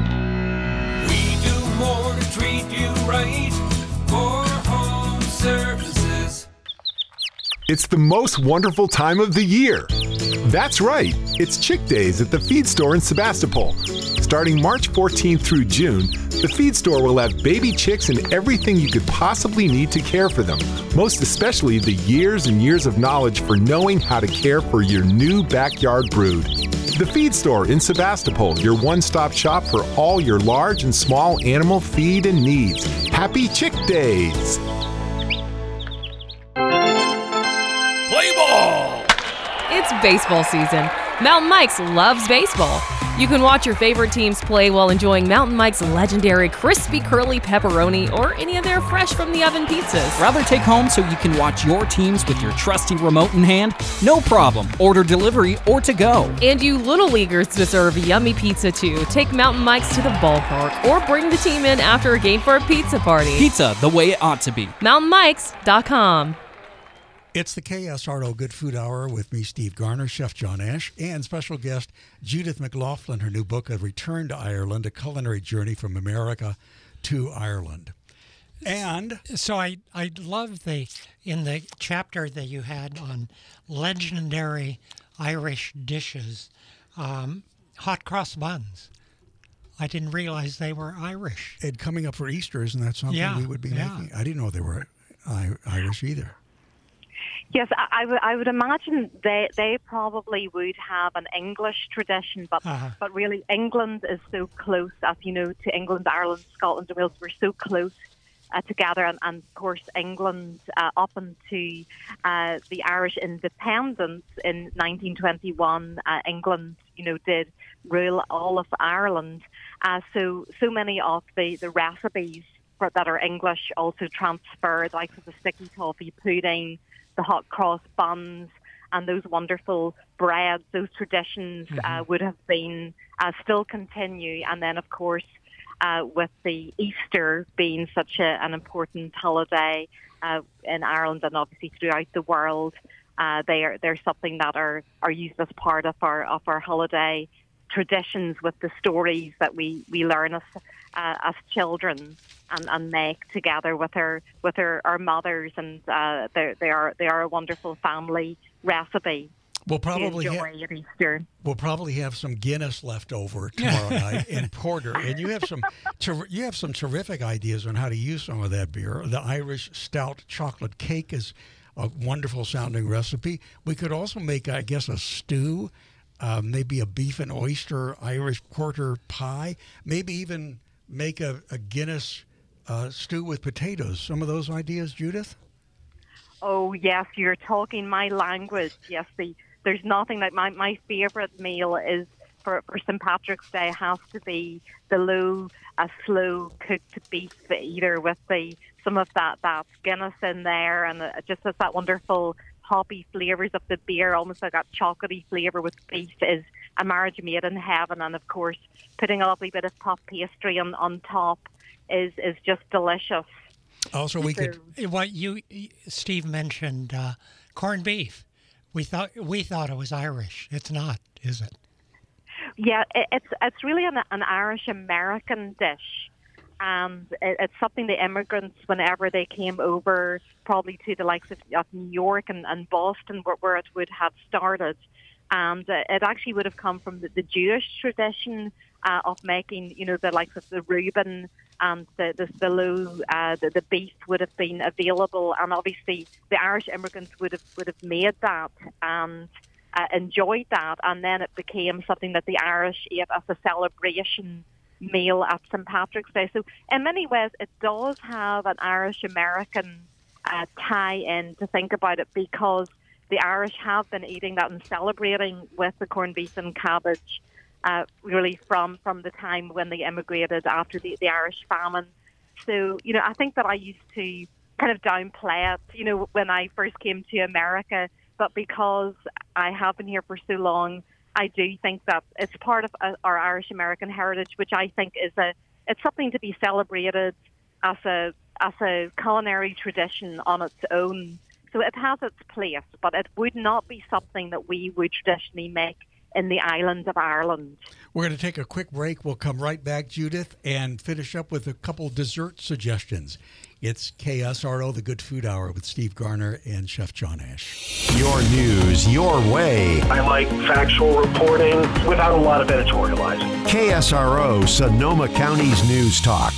We do more to treat you right. More Home Services. It's the most wonderful time of the year. That's right, it's Chick Days at the Feed Store in Sebastopol. Starting March fourteenth through June, the Feed Store will have baby chicks and everything you could possibly need to care for them, most especially the years and years of knowledge for knowing how to care for your new backyard brood. The Feed Store in Sebastopol, your one-stop shop for all your large and small animal feed and needs. Happy Chick Days! Play ball! It's baseball season. Mountain Mike's loves baseball. You can watch your favorite teams play while enjoying Mountain Mike's legendary crispy curly pepperoni or any of their fresh from the oven pizzas. Rather take home so you can watch your teams with your trusty remote in hand? No problem. Order delivery or to go. And you little leaguers deserve yummy pizza too. Take Mountain Mike's to the ballpark or bring the team in after a game for a pizza party. Pizza the way it ought to be. mountain mikes dot com. It's the K S R O Good Food Hour with me, Steve Garner, Chef John Ash, and special guest Judith McLaughlin, her new book, A Return to Ireland, A Culinary Journey from America to Ireland. And so I, I love the, in the chapter that you had on legendary Irish dishes, um, hot cross buns. I didn't realize they were Irish. And coming up for Easter, isn't that something yeah, we would be yeah. making? I didn't know they were I- Irish either. Yes, I, I, w- I would imagine they they probably would have an English tradition, but uh-huh. but really England is so close, as you know, to England, Ireland, Scotland, and Wales. We're so close uh, together, and, and of course England uh, up into uh, the Irish independence in nineteen twenty-one. Uh, England, you know, did rule all of Ireland. Uh, so so many of the the recipes for, that are English also transferred, like the sticky toffee pudding, the hot cross buns, and those wonderful breads. Those traditions mm-hmm. uh, would have been uh, still continue. And then, of course, uh, with the Easter being such a, an important holiday uh, in Ireland and obviously throughout the world, uh, they are they're something that are, are used as part of our of our holiday traditions, with the stories that we, we learn as uh, as children and, and make together with our with our, our mothers, and uh, they they are they are a wonderful family recipe. We'll probably to ha- enjoy at Easter. We'll probably have some Guinness left over tomorrow night in porter, and you have some ter- you have some terrific ideas on how to use some of that beer. The Irish stout chocolate cake is a wonderful sounding recipe. We could also make, I guess, a stew. Um, maybe a beef and oyster Irish porter pie, maybe even make a, a Guinness uh, stew with potatoes. Some of those ideas, Judith? Oh, yes, you're talking my language. Yes, the, there's nothing like my, my favourite meal is for, for Saint Patrick's Day has to be the low, uh, slow cooked beef, either with the some of that, that Guinness in there, and it just has that wonderful hoppy flavours of the beer, almost like that chocolatey flavour with beef, is a marriage made in heaven. And of course, putting a lovely bit of puff pastry on, on top is, is just delicious. Also, we so, could. What you, Steve mentioned, uh, corned beef. We thought we thought it was Irish. It's not, is it? Yeah, it, it's it's really an, an Irish American dish. And it's something the immigrants, whenever they came over, probably to the likes of, of New York and, and Boston, where, where it would have started. And uh, it actually would have come from the, the Jewish tradition uh, of making, you know, the likes of the Reuben and the the, the low, uh, the, the beef would have been available. And obviously, the Irish immigrants would have would have made that and uh, enjoyed that. And then it became something that the Irish ate as a celebration meal at Saint Patrick's Day. So in many ways it does have an Irish-American uh, tie-in to think about it, because the Irish have been eating that and celebrating with the corned beef and cabbage uh, really from, from the time when they immigrated after the, the Irish famine. So, you know, I think that I used to kind of downplay it, you know, when I first came to America, but because I have been here for so long, I do think that it's part of our Irish-American heritage, which I think is a it's something to be celebrated as a as a culinary tradition on its own. So it has its place, but it would not be something that we would traditionally make in the island of Ireland. We're going to take a quick break. We'll come right back, Judith, and finish up with a couple dessert suggestions. It's K S R O, the Good Food Hour, with Steve Garner and Chef John Ash. Your news, your way. I like factual reporting without a lot of editorializing. K S R O, Sonoma County's News Talk.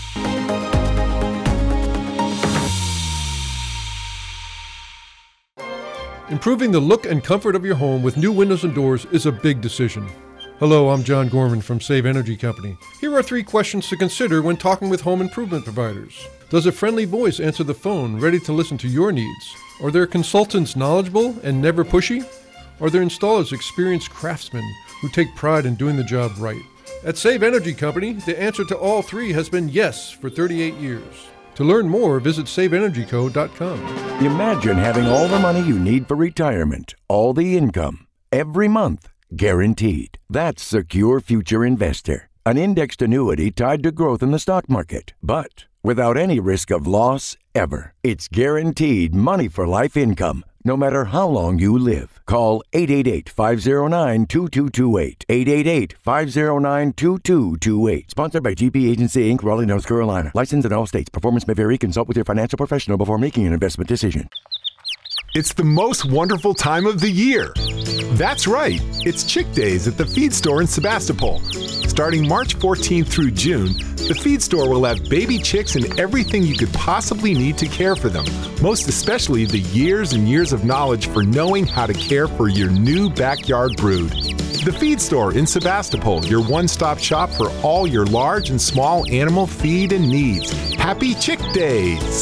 Improving the look and comfort of your home with new windows and doors is a big decision. Hello, I'm John Gorman from Save Energy Company. Here are three questions to consider when talking with home improvement providers. Does a friendly voice answer the phone, ready to listen to your needs? Are their consultants knowledgeable and never pushy? Are their installers experienced craftsmen who take pride in doing the job right? At Save Energy Company, the answer to all three has been yes for thirty-eight years. To learn more, visit save energy co dot com. Imagine having all the money you need for retirement, all the income, every month, guaranteed. That's Secure Future Investor, an indexed annuity tied to growth in the stock market, but without any risk of loss ever. It's guaranteed money for life income, no matter how long you live. Call eight eight eight, five oh nine, two two two eight, eight eight eight, five oh nine, two two two eight. Sponsored by G P Agency, Incorporated, Raleigh, North Carolina. Licensed in all states. Performance may vary. Consult with your financial professional before making an investment decision. It's the most wonderful time of the year. That's right, it's Chick Days at the Feed Store in Sebastopol. Starting March fourteenth through June, the Feed Store will have baby chicks and everything you could possibly need to care for them. Most especially the years and years of knowledge for knowing how to care for your new backyard brood. The Feed Store in Sebastopol, your one-stop shop for all your large and small animal feed and needs. Happy Chick Days!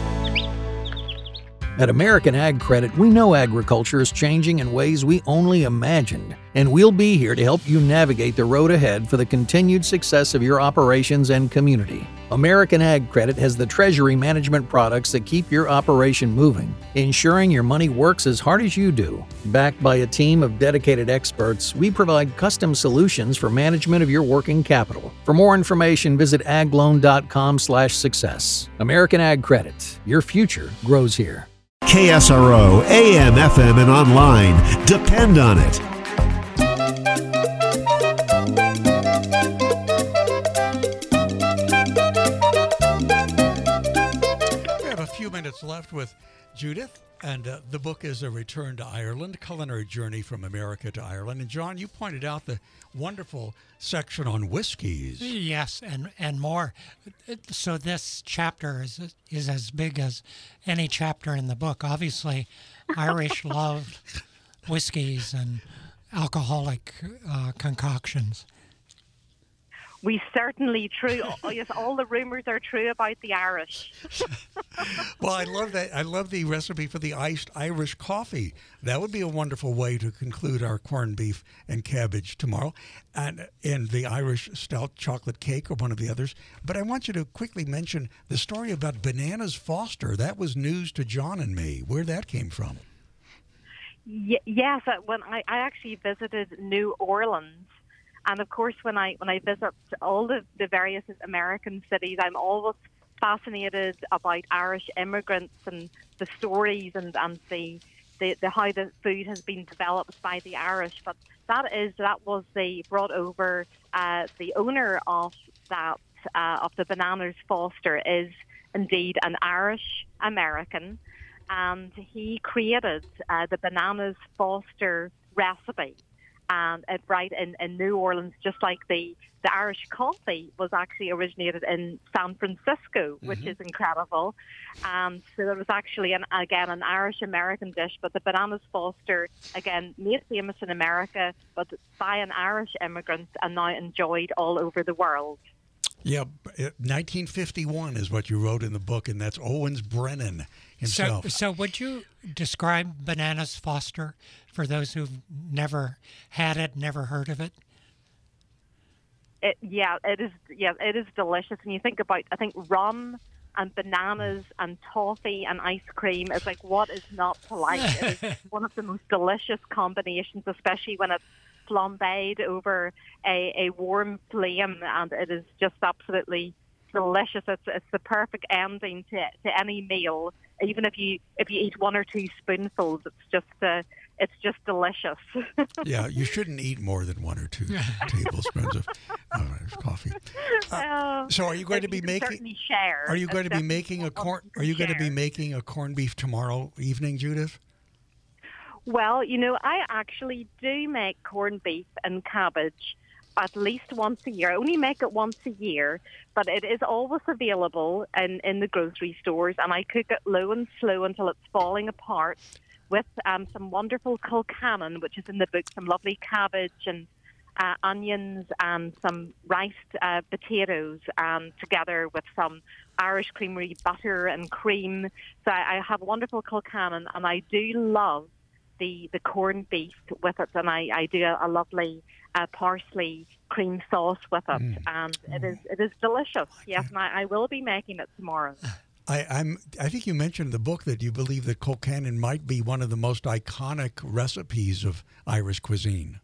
At American Ag Credit, we know agriculture is changing in ways we only imagined, and we'll be here to help you navigate the road ahead for the continued success of your operations and community. American Ag Credit has the treasury management products that keep your operation moving, ensuring your money works as hard as you do. Backed by a team of dedicated experts, we provide custom solutions for management of your working capital. For more information, visit agloan dot com slash success. American Ag Credit. Your future grows here. K S R O, A M, F M, and online. Depend on it. We have a few minutes left with Judith, and uh, the book is A Return to Ireland, Culinary Journey from America to Ireland. And John, you pointed out the wonderful section on whiskeys. Yes, and, and more. So this chapter is is as big as any chapter in the book. Obviously, Irish love whiskeys and alcoholic uh, concoctions. We certainly true. Oh, yes, all the rumors are true about the Irish. Well, I love that. I love the recipe for the iced Irish coffee. That would be a wonderful way to conclude our corned beef and cabbage tomorrow, and and the Irish stout chocolate cake or one of the others. But I want you to quickly mention the story about Bananas Foster. That was news to John and me. Where that came from? Y- yes, uh, when I, I actually visited New Orleans. And of course, when I when I visit all the, the various American cities, I'm always fascinated about Irish immigrants and the stories and, and the, the, the how the food has been developed by the Irish. But that is that was the brought over uh, the owner of that uh, of the Bananas Foster is indeed an Irish American, and he created uh, the Bananas Foster recipe. And it, right in, in New Orleans, just like the, the Irish coffee was actually originated in San Francisco, which mm-hmm. is incredible. And so there was actually, an, again, an Irish-American dish, but the Bananas Foster, again, made famous in America, but by an Irish immigrant and now enjoyed all over the world. Yeah, nineteen fifty-one is what you wrote in the book, and that's Owens Brennan himself. So, so would you describe Bananas Foster for those who've never had it, never heard of it? It, yeah, it is. Yeah, it is delicious. And you think about, I think rum and bananas and toffee and ice cream is like, what is not to like? It is one of the most delicious combinations, especially when it's flambéed over a, a warm flame, and it is just absolutely delicious. It's it's the perfect ending to to any meal. Even if you if you eat one or two spoonfuls, it's just uh, it's just delicious. Yeah, you shouldn't eat more than one or two tablespoons of uh, coffee. Uh, so, are you going to be making? Share. Are you going to be making a corn? Are you going to be making a corned beef tomorrow evening, Judith? Well, you know, I actually do make corned beef and cabbage at least once a year. I only make it once a year, but it is always available in, in the grocery stores, and I cook it low and slow until it's falling apart with um, some wonderful Colcannon, which is in the book, some lovely cabbage and uh, onions and some riced uh, potatoes, and together with some Irish creamery butter and cream. So I, I have wonderful Colcannon, and I do love the the corned beef with it, and I, I do a, a lovely uh, parsley cream sauce with it, mm. and it is it is delicious. Yes, and I, I will be making it tomorrow. I, I'm. I think you mentioned in the book that you believe that Colcannon might be one of the most iconic recipes of Irish cuisine.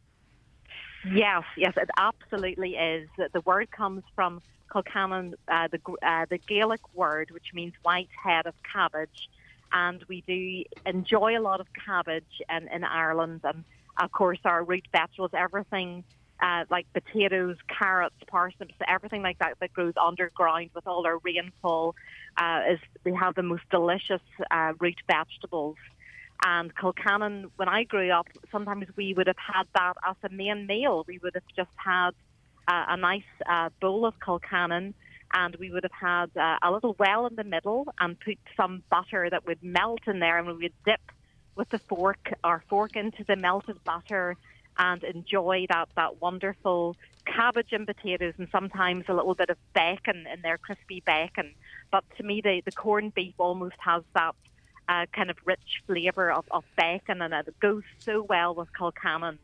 Yes, yes, it absolutely is. The word comes from Colcannon, uh, the uh, the Gaelic word, which means white head of cabbage. And we do enjoy a lot of cabbage in, in Ireland. And, of course, our root vegetables, everything uh, like potatoes, carrots, parsnips, everything like that that grows underground with all our rainfall. Uh, is we have the most delicious uh, root vegetables. And Colcannon, when I grew up, sometimes we would have had that as a main meal. We would have just had uh, a nice uh, bowl of Colcannon, and we would have had uh, a little well in the middle and put some butter that would melt in there, and we would dip with the fork, our fork into the melted butter and enjoy that, that wonderful cabbage and potatoes, and sometimes a little bit of bacon in there, crispy bacon. But to me, the, the corned beef almost has that uh, kind of rich flavour of, of bacon, and it goes so well with Colcannon.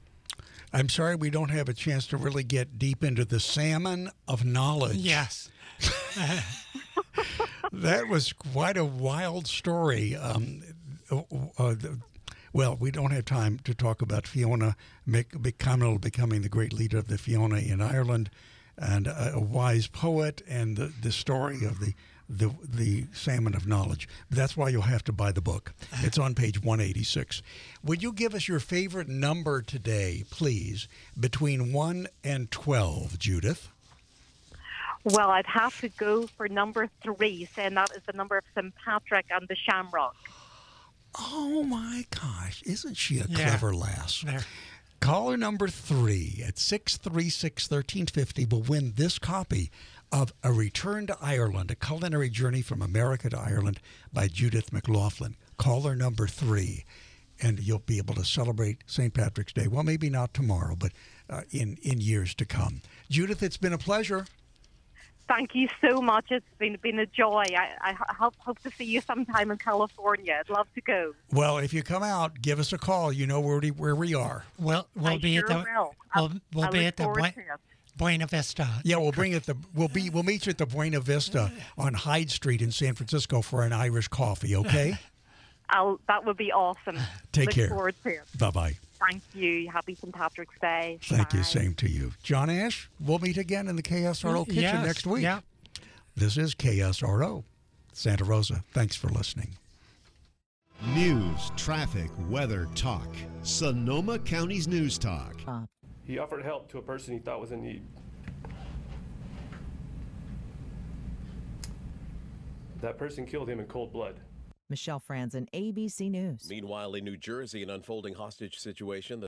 I'm sorry we don't have a chance to really get deep into the salmon of knowledge. Yes. That was quite a wild story. Um, uh, the, well, we don't have time to talk about Fiona McConnell becoming the great leader of the Fiona in Ireland, and a, a wise poet, and the, the story of the the the salmon of knowledge. But that's why you'll have to buy the book. It's on page one eighty-six. Would you give us your favorite number today, please, between one and twelve, Judith? Well, I'd have to go for number three, saying that is the number of Saint Patrick and the Shamrock. Oh, my gosh. Isn't she a Yeah. clever lass? There. Caller number three at six three six, one three five zero will win this copy of A Return to Ireland, A Culinary Journey from America to Ireland by Judith McLaughlin. Caller number three. And you'll be able to celebrate Saint Patrick's Day. Well, maybe not tomorrow, but uh, in in years to come. Judith, it's been a pleasure. Thank you so much. It's been been a joy. I, I hope, hope to see you sometime in California. I'd love to go. Well, if you come out, give us a call. You know where we, where we are. We'll we'll I be sure at the will. we'll, we'll I be look at the forward Buen- to it. Buena Vista. Yeah, we'll bring it. The we'll be we'll meet you at the Buena Vista on Hyde Street in San Francisco for an Irish coffee. Okay. I'll, that would be awesome. Take look care. Forward to it. Bye bye. Thank you. Happy Saint Patrick's Day. Thank Bye. you. Same to you, John Ash. We'll meet again in the K S R O kitchen Yes, next week. yeah. This is K S R O Santa Rosa. Thanks for listening. News, traffic, weather, talk. Sonoma County's News Talk. He offered help to a person he thought was in need. That person killed him in cold blood. Michelle Franzen, A B C News. Meanwhile, in New Jersey, an unfolding hostage situation.